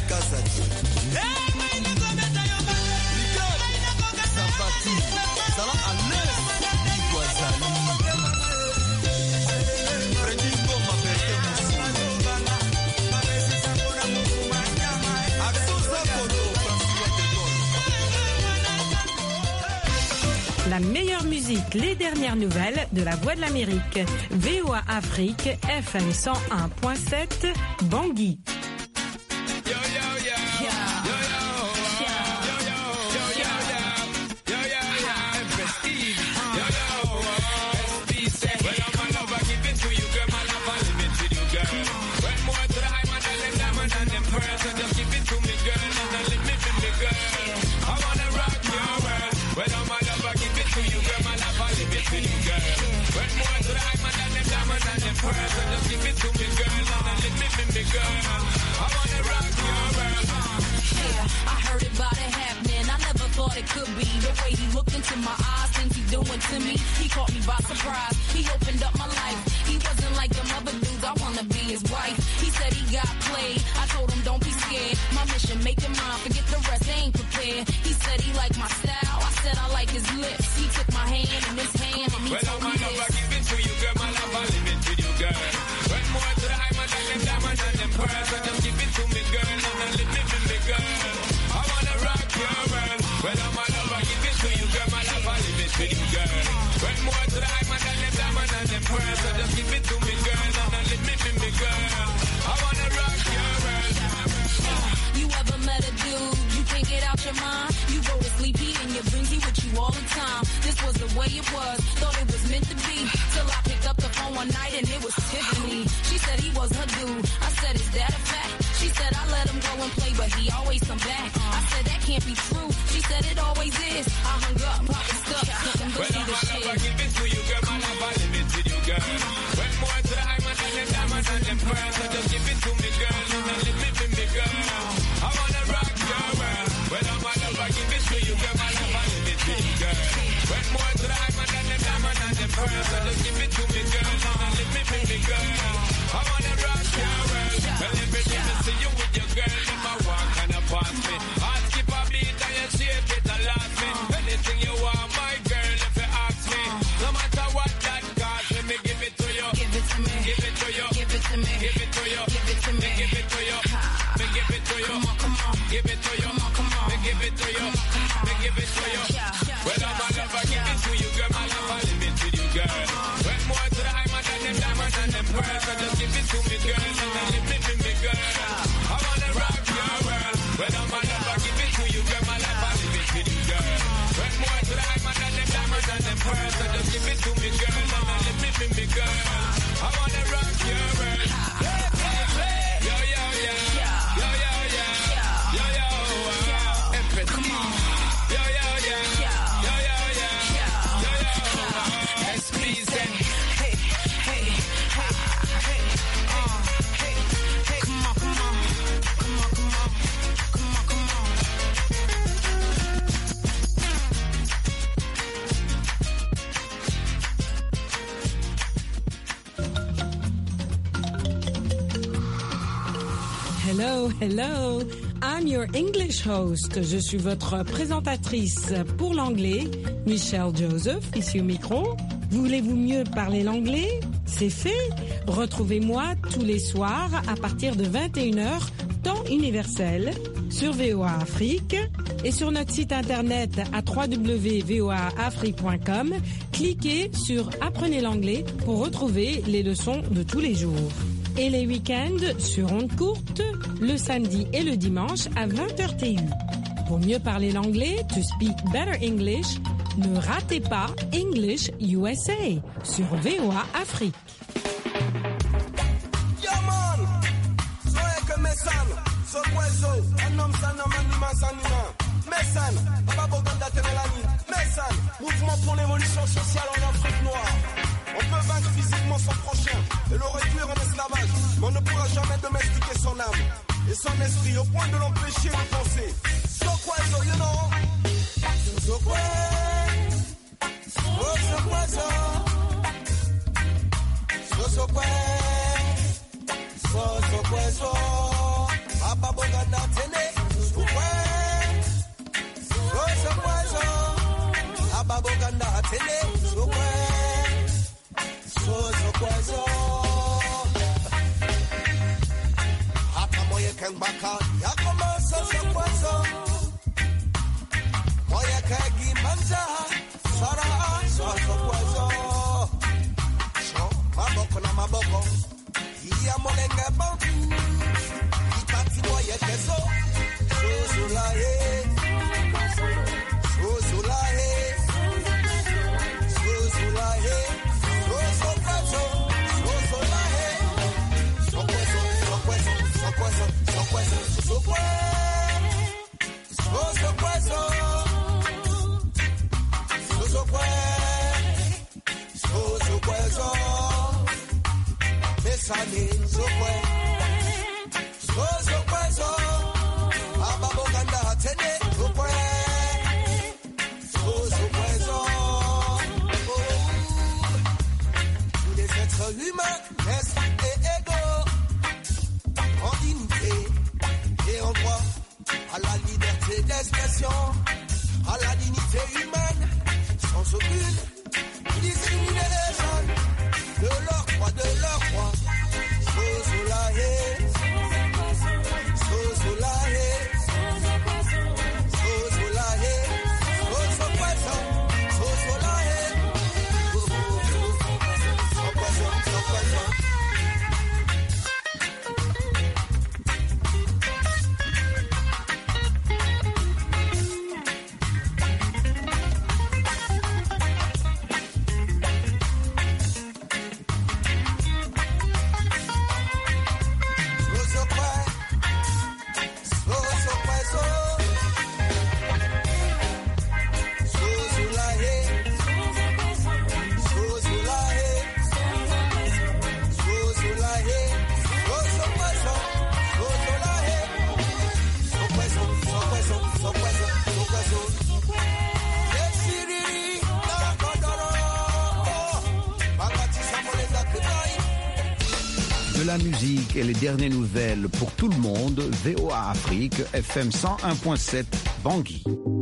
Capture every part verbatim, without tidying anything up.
La meilleure musique, les dernières nouvelles de la Voix de l'Amérique. V O A Afrique, F M cent un point sept, Bangui. It could be the way he looked into my eyes, things he doing to me. He caught me by surprise. He opened up my life. He wasn't like them other dudes. I wanna be his wife. He said he got played. I told him don't be scared. My mission, make him mine. Forget the rest, they ain't prepared. He said he liked my style. I said I like his lips. He took my hand in his hand and he well, told me this. Well, I'm give it to you, girl. My love, I live it to you, girl. When more to the I'm than them diamonds and them pearls. So just give it to me, girl. And I live it to me, girl. I wanna rock your world. Well, I'm a lover, give it to you, girl. My love, I live it with you, girl. When more to the I'm than them diamonds and them pearls. So just give it to me, girl. And I live it with me, girl. I wanna rock your world. You ever met a dude you can't get out your mind? You go to sleep, he in your dreams, he with you all the time. This was the way it was, thought it was meant to be. Till I picked up the phone one night and it was Tiffany. She said he was her dude. I said, is that a fact? She said I let him go and play, but he always come back. I said that can't be true. She said it always is. I hung up, pocket stuck, couldn't believe the shit. Well, I give it to you, girl. My love, I live it to you, girl. When more to the I'm than them diamonds and them pearls. So just give it to me, girl. And I live it with me, girl. I wanna rock your world. Well, I'm a love, I give it to you, girl. My love, I live it to you, girl. When more to the I'm than them diamonds and them pearls. So just give it to me, girl. And I live it with me, girl. I wanna rock your world. Well, every day I see you with your girl, if I walk and I pass me. I skip a beat and you shake it and last me. Anything you want, my girl, if you ask me. No matter what that costs me, me give it to you. Give it to me. Give it to you. Give it to me. Give it to you. Give it to me. Give it to you. Me give it to you. Come on, come on. Give it to you. Come on, come on. Me give it to you. Me give it to you. Well, I'm a lover, give it to you, girl. My love, I live it to you, girl. When more to the I'm than them diamonds and them pearls. So just give it to me, girl. And I live it with me, girl. I wanna rock your world. When I'm a lover, give it to you, girl. My love, I live it with you, girl. When more to the I'm than them diamonds and them pearls. So just give it to me, girl. And I live it with me, girl. I wanna rock your world. Yo, yo, yo. Yo, yo, yo. Yo, yo, yo. Come on. Yo, yo, yo. Yo, yo, yo. Yo, yo. S P Z. Hey, hey, hey, hey, uh, hey, hey. Come on, come on. Come on, come on. Come on, come on. Hello, hello. I'm your English host. Je suis votre présentatrice pour l'anglais, Michelle Joseph, ici au micro. Voulez-vous mieux parler l'anglais? C'est fait. Retrouvez-moi tous les soirs à partir de vingt et une heures, temps universel, sur V O A Afrique et sur notre site internet à w w w point v o a afrique point com. Cliquez sur Apprenez l'anglais pour retrouver les leçons de tous les jours. Et les week-ends sur ondes courtes, le samedi et le dimanche à vingt heures T U. Pour mieux parler l'anglais, to speak better English, ne ratez pas English U S A sur V O A Afrique. Yo man, soy que me sano, soy hueso, anom sanam anima sanima. Messan, Papa Boganda Temelani, Messan, mouvement pour l'évolution sociale en Afrique noire. On peut vaincre physiquement son prochain et le réduire en esclavage, mais on ne pourra jamais domestiquer son âme et son esprit au point de l'empêcher de penser. So quoi, you know? So quoi? So so quoi, so? So so quoi? So so quoi, so? Papa Boganda moye kembaka ya commence ce poisson moye kegi manja sara so ce poisson so maboko na maboko ya molenge bantu itati moye keso so so la he so so la he so so la he so so poisson so so la he so poisson so poisson so poisson so poisson so poisson so so poisson so so poisson so so poisson mesane so poisson so so poisson ababo ganda tene so poisson so so poisson tous les êtres humains naissent et égaux en dignité et en droit à la liberté d'expression, à la dignité humaine, sans aucune discrimination de leur droit, de leur droit. So so la he, so so la he, so so la he, so so poisson, so so la he, so poisson, so poisson. De la musique et les dernières nouvelles pour tout le monde, V O A Afrique, F M cent un point sept, Bangui.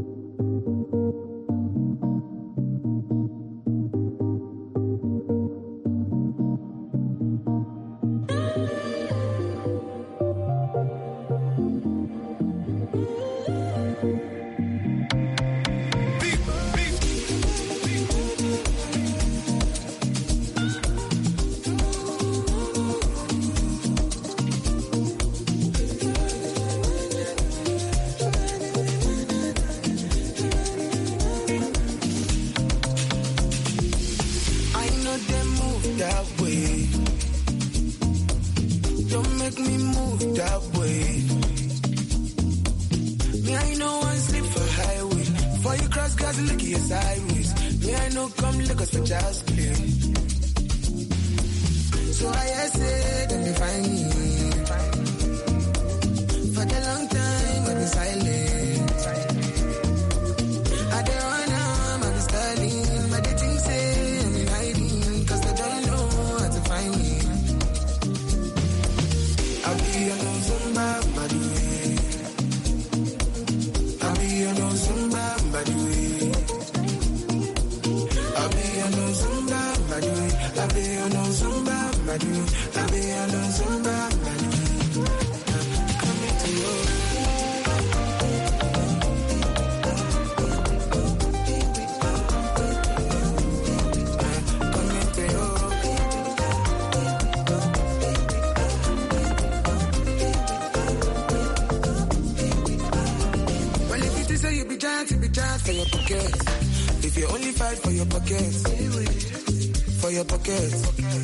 For your pockets, if you only fight for your pockets, for your pockets.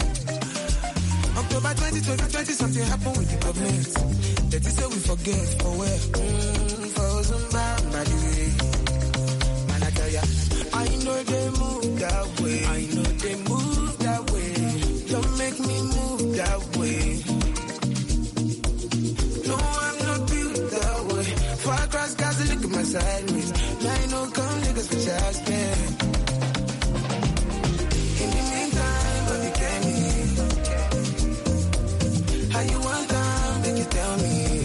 October twenty twenty, something happened with the government. That is say we forget for where? Mm, for somebody. Man, I tell ya, I know they move that way. I know they move that way. Don't make me move that way.